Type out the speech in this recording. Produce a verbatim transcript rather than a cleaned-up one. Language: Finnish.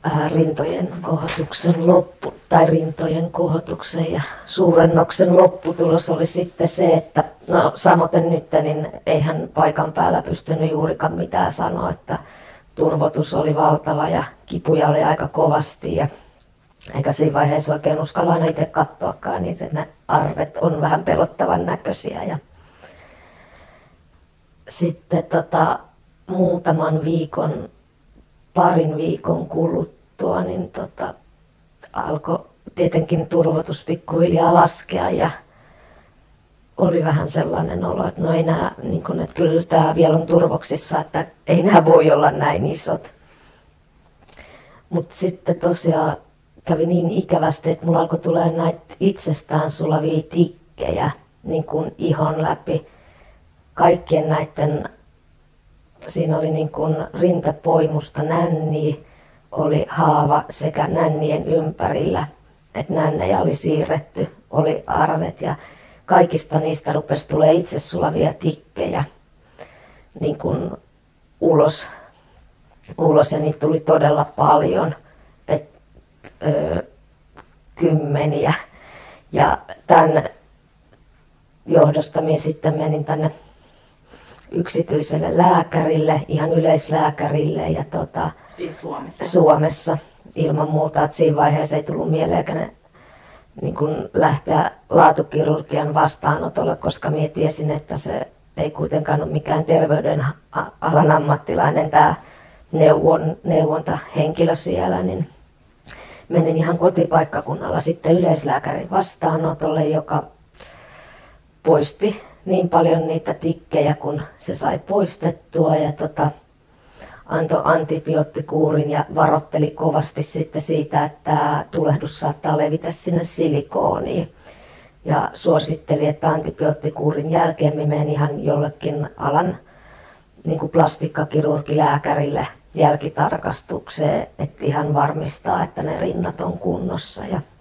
ää, rintojen kohotuksen loppu tai rintojen kohotuksen ja suurennoksen lopputulos oli sitten se, että no samoin nyt, niin eihän paikan päällä pystynyt juurikaan mitään sanoa, että turvotus oli valtava ja kipuja oli aika kovasti ja eikä siinä vaiheessa oikein uskalla aina itse katsoakaan niitä, että ne arvet on vähän pelottavan näköisiä. Ja sitten tota, muutaman viikon, parin viikon kuluttua, niin tota, alkoi tietenkin turvotus pikkuhiljaa laskea ja oli vähän sellainen olo, että no ei nää, niin kun, että kyllä tämä vielä on turvoksissa, että ei nämä voi olla näin isot. Mutta sitten tosiaan kävi niin ikävästi, että mulla alkoi tulla näitä itsestään sulavia tikkejä niin kuin ihon läpi. Kaikkien näiden, siinä oli niin kuin rintapoimusta nänniä, oli haava sekä nännien ympärillä, että nännejä oli siirretty, oli arvet ja kaikista niistä rupesi tulee itse sulavia tikkejä niin kuin ulos, ulos ja niitä tuli todella paljon. Öö, kymmeniä. Ja tämän johdosta minä sitten menin tänne yksityiselle lääkärille, ihan yleislääkärille. Ja tota, siis Suomessa? Suomessa ilman muuta, että siinä vaiheessa ei tullut mieleen niin kun lähteä laatukirurgian vastaanotolle, koska minä tiesin, että se ei kuitenkaan ole mikään terveydenalan ammattilainen tämä neuvon, neuvontahenkilö siellä, niin menin ihan kotipaikkakunnalla sitten yleislääkärin vastaanotolle, joka poisti niin paljon niitä tikkejä, kun se sai poistettua ja tota, antoi antibioottikuurin ja varoitteli kovasti sitten siitä, että tämä tulehdus saattaa levitä sinne silikooniin. Ja suositteli, että antibioottikuurin jälkeen minä menen ihan jollekin alan niin kuin plastikkakirurgilääkärille jälkitarkastukseen, että ihan varmistaa, että ne rinnat on kunnossa. Ja